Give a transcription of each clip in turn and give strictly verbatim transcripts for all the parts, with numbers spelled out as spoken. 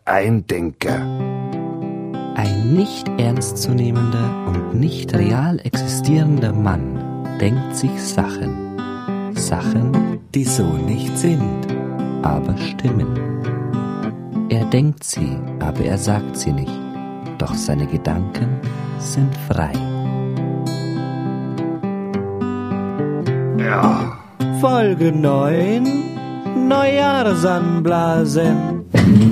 Eindenker. Ein nicht ernstzunehmender und nicht real existierender Mann denkt sich Sachen. Sachen, die so nicht sind, aber stimmen. Er denkt sie, aber er sagt sie nicht. Doch seine Gedanken sind frei. Ja. Folge neun. Neujahrsanblasen.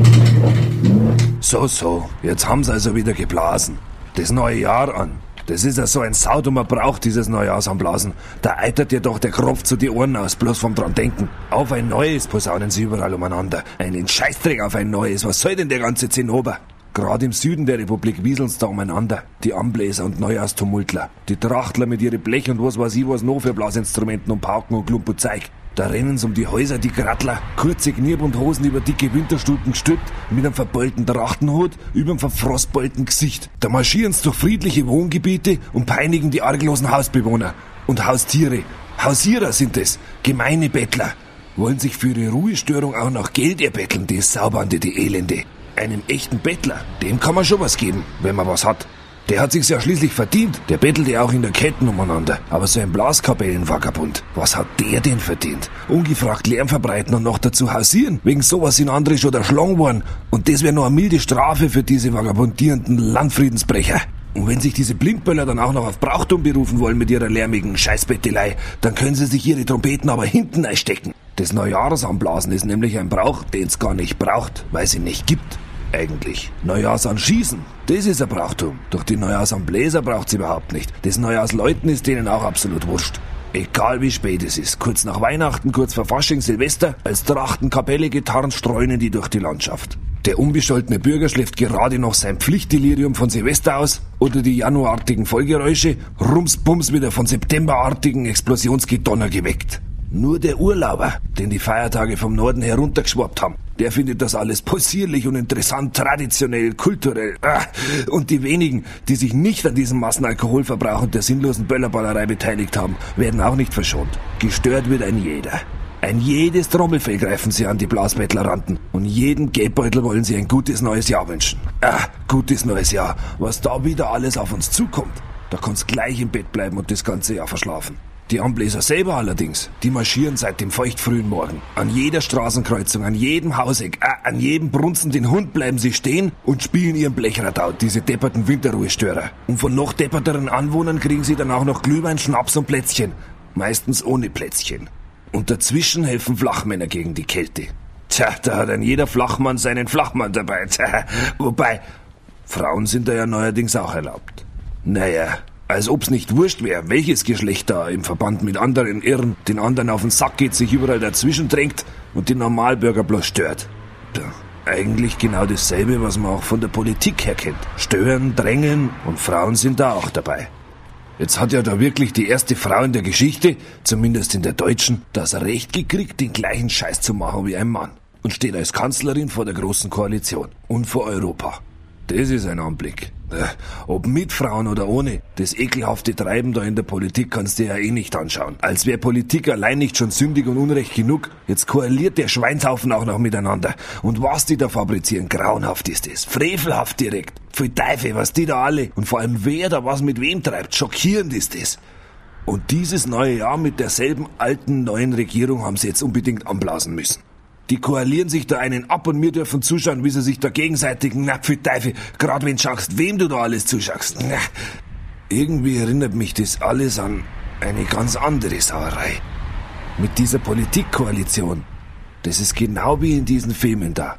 So, so, jetzt haben sie also wieder geblasen. Das neue Jahr an. Das ist ja so ein Saut und man braucht dieses Neujahrsanblasen. Da eitert dir doch der Kropf zu die Ohren aus, bloß vom dran denken. Auf ein neues posaunen sie überall umeinander. Einen Scheißdreck auf ein neues. Was soll denn der ganze Zinnober? Gerade im Süden der Republik wieseln's da umeinander. Die Anbläser und Neujahrstumultler. Die Trachtler mit ihren Blech und was weiß ich was noch für Blasinstrumenten und Pauken und Klump und Zeug. Da rennen's um die Häuser, die Grattler, kurze Knierbundhosen über dicke Winterstulpen gestülpt, mit einem verbeulten Trachtenhut, überm verfrostbeulten Gesicht. Da marschieren's durch friedliche Wohngebiete und peinigen die arglosen Hausbewohner und Haustiere. Hausierer sind es, gemeine Bettler. Wollen sich für ihre Ruhestörung auch noch Geld erbetteln, die Saubernde, die Elende. Einem echten Bettler, dem kann man schon was geben, wenn man was hat. Der hat sich's ja schließlich verdient. Der bettelt ja auch in der Ketten umeinander. Aber so ein Blaskapellenvagabund, was hat der denn verdient? Ungefragt Lärm verbreiten und noch dazu hausieren. Wegen sowas sind andere schon erschlagen worden. Und das wäre noch eine milde Strafe für diese vagabundierenden Landfriedensbrecher. Und wenn sich diese Blindböller dann auch noch auf Brauchtum berufen wollen mit ihrer lärmigen Scheißbettelei, dann können sie sich ihre Trompeten aber hinten einstecken. Das Neujahresanblasen ist nämlich ein Brauch, den es gar nicht braucht, weil es ihn nicht gibt. Eigentlich. Neujahrsanschießen, das ist ein Brauchtum. Doch die Neujahrsanbläser braucht's überhaupt nicht. Das Neujahrsläuten ist denen auch absolut wurscht. Egal wie spät es ist, kurz nach Weihnachten, kurz vor Fasching, Silvester, als Trachten, Kapelle, Gitarren streunen die durch die Landschaft. Der unbescholtene Bürger schläft gerade noch sein Pflichtdelirium von Silvester aus oder die januartigen Vollgeräusche, Rums-Bums wieder von septemberartigen Explosionsgedonner geweckt. Nur der Urlauber, den die Feiertage vom Norden heruntergeschwappt haben, der findet das alles possierlich und interessant, traditionell, kulturell. Und die wenigen, die sich nicht an diesem Massenalkoholverbrauch und der sinnlosen Böllerballerei beteiligt haben, werden auch nicht verschont. Gestört wird ein jeder. Ein jedes Trommelfell greifen sie an die Blasbettlerranden und jedem Geldbeutel wollen sie ein gutes neues Jahr wünschen. Ah, gutes neues Jahr. Was da wieder alles auf uns zukommt, da kannst gleich im Bett bleiben und das ganze Jahr verschlafen. Die Anbläser selber allerdings, die marschieren seit dem feuchtfrühen Morgen. An jeder Straßenkreuzung, an jedem Hauseck, äh, an jedem brunzenden Hund bleiben sie stehen und spielen ihren Blechradau, diese depperten Winterruhestörer. Und von noch depperteren Anwohnern kriegen sie dann auch noch Glühwein, Schnaps und Plätzchen. Meistens ohne Plätzchen. Und dazwischen helfen Flachmänner gegen die Kälte. Tja, da hat ein jeder Flachmann seinen Flachmann dabei. Tja, wobei, Frauen sind da ja neuerdings auch erlaubt. Naja, als ob's nicht wurscht wäre, welches Geschlecht da im Verband mit anderen Irren den anderen auf den Sack geht, sich überall dazwischen drängt und den Normalbürger bloß stört. Ja, eigentlich genau dasselbe, was man auch von der Politik her kennt. Stören, drängeln und Frauen sind da auch dabei. Jetzt hat ja da wirklich die erste Frau in der Geschichte, zumindest in der deutschen, das Recht gekriegt, den gleichen Scheiß zu machen wie ein Mann. Und steht als Kanzlerin vor der Großen Koalition und vor Europa. Das ist ein Anblick. Äh, ob mit Frauen oder ohne, das ekelhafte Treiben da in der Politik kannst du dir ja eh nicht anschauen. Als wäre Politik allein nicht schon sündig und unrecht genug. Jetzt koaliert der Schweinshaufen auch noch miteinander. Und was die da fabrizieren, grauenhaft ist das. Frevelhaft direkt. Für Teufel, was die da alle und vor allem wer da was mit wem treibt. Schockierend ist das. Und dieses neue Jahr mit derselben alten neuen Regierung haben sie jetzt unbedingt anblasen müssen. Die koalieren sich da einen ab und wir dürfen zuschauen, wie sie sich da gegenseitig, na für Teufel, grad wenn du schaust, wem du da alles zuschaust. Na, irgendwie erinnert mich das alles an eine ganz andere Sauerei. Mit dieser Politikkoalition, das ist genau wie in diesen Filmen da.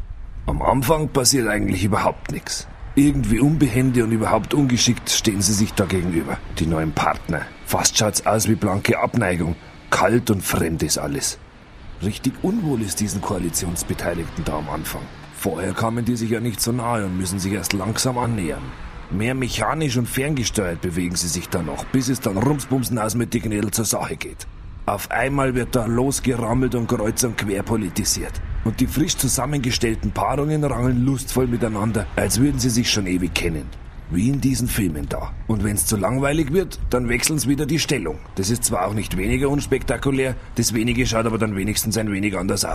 Am Anfang passiert eigentlich überhaupt nichts. Irgendwie unbehende und überhaupt ungeschickt stehen sie sich da gegenüber, die neuen Partner. Fast schaut's aus wie blanke Abneigung. Kalt und fremd ist alles. Richtig unwohl ist diesen Koalitionsbeteiligten da am Anfang. Vorher kamen die sich ja nicht so nahe und müssen sich erst langsam annähern. Mehr mechanisch und ferngesteuert bewegen sie sich da noch, bis es dann rumsbumsen aus mit die Knädel zur Sache geht. Auf einmal wird da losgerammelt und kreuz und quer politisiert. Und die frisch zusammengestellten Paarungen rangeln lustvoll miteinander, als würden sie sich schon ewig kennen. Wie in diesen Filmen da. Und wenn's zu langweilig wird, dann wechseln's wieder die Stellung. Das ist zwar auch nicht weniger unspektakulär, das Wenige schaut aber dann wenigstens ein wenig anders aus.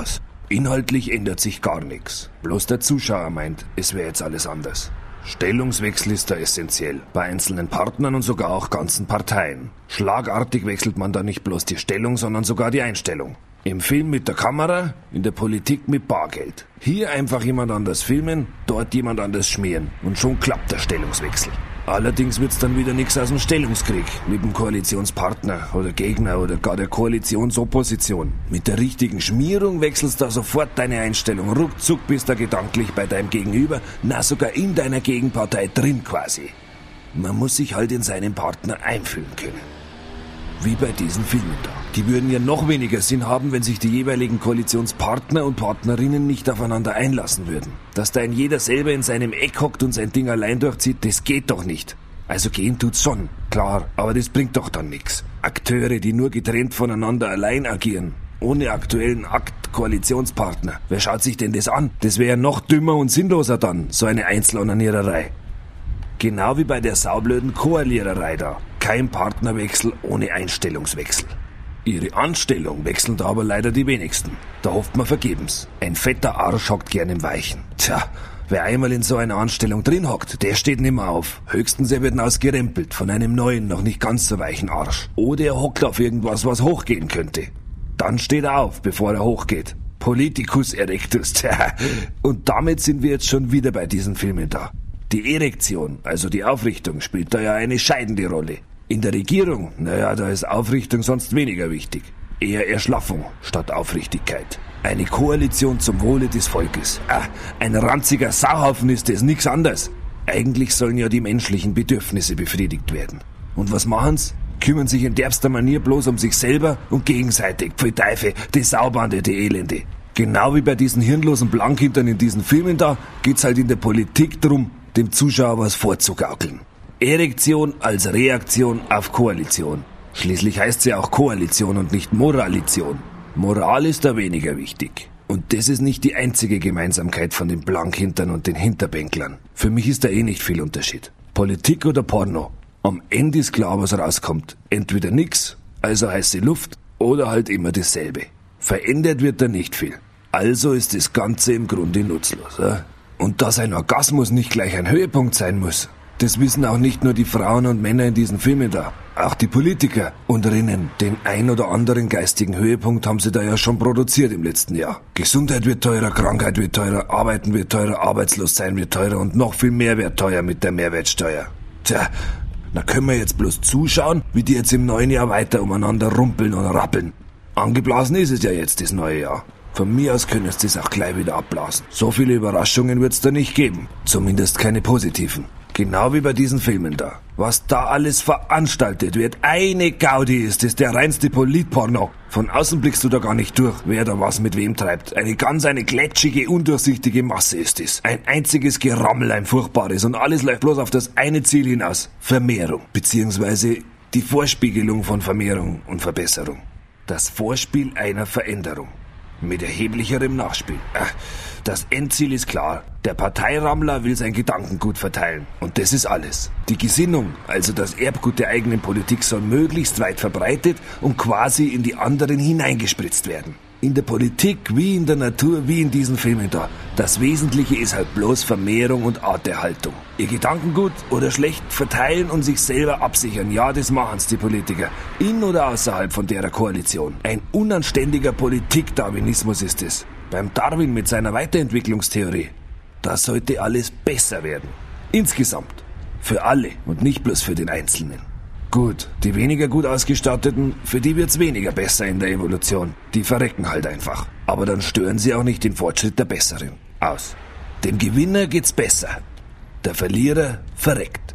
Inhaltlich ändert sich gar nichts. Bloß der Zuschauer meint, es wäre jetzt alles anders. Stellungswechsel ist da essentiell, bei einzelnen Partnern und sogar auch ganzen Parteien. Schlagartig wechselt man da nicht bloß die Stellung, sondern sogar die Einstellung. Im Film mit der Kamera, in der Politik mit Bargeld. Hier einfach jemand anders filmen, dort jemand anders schmieren und schon klappt der Stellungswechsel. Allerdings wird's dann wieder nix aus dem Stellungskrieg mit dem Koalitionspartner oder Gegner oder gar der Koalitionsopposition. Mit der richtigen Schmierung wechselst du sofort deine Einstellung. Ruckzuck bist du gedanklich bei deinem Gegenüber, na sogar in deiner Gegenpartei drin quasi. Man muss sich halt in seinen Partner einfühlen können. Wie bei diesen Filmen da. Die würden ja noch weniger Sinn haben, wenn sich die jeweiligen Koalitionspartner und Partnerinnen nicht aufeinander einlassen würden. Dass da ein jeder selber in seinem Eck hockt und sein Ding allein durchzieht, das geht doch nicht. Also gehen tut's schon, klar, aber das bringt doch dann nix. Akteure, die nur getrennt voneinander allein agieren, ohne aktuellen Akt Koalitionspartner. Wer schaut sich denn das an? Das wäre noch dümmer und sinnloser dann, so eine Einzelonaniererei. Genau wie bei der saublöden Koaliererei da. Kein Partnerwechsel ohne Einstellungswechsel. Ihre Anstellung wechseln da aber leider die wenigsten. Da hofft man vergebens. Ein fetter Arsch hockt gern im Weichen. Tja, wer einmal in so einer Anstellung drin hockt, der steht nimmer auf. Höchstens er wird ausgerempelt von einem neuen, noch nicht ganz so weichen Arsch. Oder er hockt auf irgendwas, was hochgehen könnte. Dann steht er auf, bevor er hochgeht. Politicus erectus. Tja. Und damit sind wir jetzt schon wieder bei diesen Filmen da. Die Erektion, also die Aufrichtung, spielt da ja eine scheidende Rolle. In der Regierung, naja, da ist Aufrichtung sonst weniger wichtig. Eher Erschlaffung statt Aufrichtigkeit. Eine Koalition zum Wohle des Volkes. Ah, ein ranziger Sauhaufen ist das, nix anderes. Eigentlich sollen ja die menschlichen Bedürfnisse befriedigt werden. Und was machen's? Kümmern sich in derbster Manier bloß um sich selber und gegenseitig. Pfui Teufel, die Saubande, die Elende. Genau wie bei diesen hirnlosen Blankhintern in diesen Filmen da, geht's halt in der Politik drum, dem Zuschauer was vorzugaukeln. Erektion als Reaktion auf Koalition. Schließlich heißt sie ja auch Koalition und nicht Moralition. Moral ist da weniger wichtig. Und das ist nicht die einzige Gemeinsamkeit von den Blankhintern und den Hinterbänklern. Für mich ist da eh nicht viel Unterschied. Politik oder Porno. Am Ende ist klar, was rauskommt. Entweder nix, also heiße Luft, oder halt immer dasselbe. Verändert wird da nicht viel. Also ist das Ganze im Grunde nutzlos. Äh? Und dass ein Orgasmus nicht gleich ein Höhepunkt sein muss, das wissen auch nicht nur die Frauen und Männer in diesen Filmen da. Auch die Politiker und Rinnen. Den ein oder anderen geistigen Höhepunkt haben sie da ja schon produziert im letzten Jahr. Gesundheit wird teurer, Krankheit wird teurer, Arbeiten wird teurer, Arbeitslos-sein wird teurer und noch viel mehr wird teuer mit der Mehrwertsteuer. Tja, da können wir jetzt bloß zuschauen, wie die jetzt im neuen Jahr weiter umeinander rumpeln und rappeln. Angeblasen ist es ja jetzt, das neue Jahr. Von mir aus können sie das auch gleich wieder abblasen. So viele Überraschungen wird's da nicht geben. Zumindest keine positiven. Genau wie bei diesen Filmen da. Was da alles veranstaltet wird, eine Gaudi ist es, der reinste Politporno. Von außen blickst du da gar nicht durch, wer da was mit wem treibt. Eine ganz eine gletschige, undurchsichtige Masse ist es. Ein einziges Gerammel, ein furchtbares. Und alles läuft bloß auf das eine Ziel hinaus. Vermehrung. Beziehungsweise die Vorspiegelung von Vermehrung und Verbesserung. Das Vorspiel einer Veränderung. Mit erheblicherem Nachspiel. Ach, das Endziel ist klar. Der Parteirammler will sein Gedankengut verteilen. Und das ist alles. Die Gesinnung, also das Erbgut der eigenen Politik, soll möglichst weit verbreitet und quasi in die anderen hineingespritzt werden. In der Politik, wie in der Natur, wie in diesen Filmen da. Das Wesentliche ist halt bloß Vermehrung und Arterhaltung. Ihr Gedankengut oder schlecht verteilen und sich selber absichern. Ja, das machen's die Politiker. In oder außerhalb von derer Koalition. Ein unanständiger Politikdarwinismus ist es. Beim Darwin mit seiner Weiterentwicklungstheorie. Da sollte alles besser werden. Insgesamt. Für alle und nicht bloß für den Einzelnen. Gut, die weniger gut ausgestatteten, für die wird's weniger besser in der Evolution. Die verrecken halt einfach. Aber dann stören sie auch nicht den Fortschritt der Besseren. Aus. Dem Gewinner geht's besser. Der Verlierer verreckt.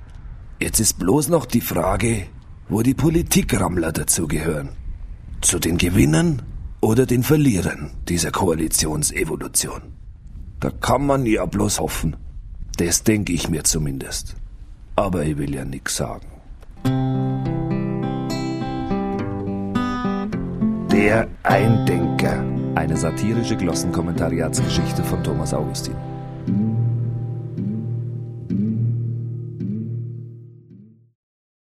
Jetzt ist bloß noch die Frage, wo die Politikrammler dazugehören. Zu den Gewinnern oder den Verlierern dieser Koalitionsevolution. Da kann man ja bloß hoffen. Das denke ich mir zumindest. Aber ich will ja nix sagen. Der Eindenker. Eine satirische Glossenkommentariatsgeschichte von Thomas Augustin.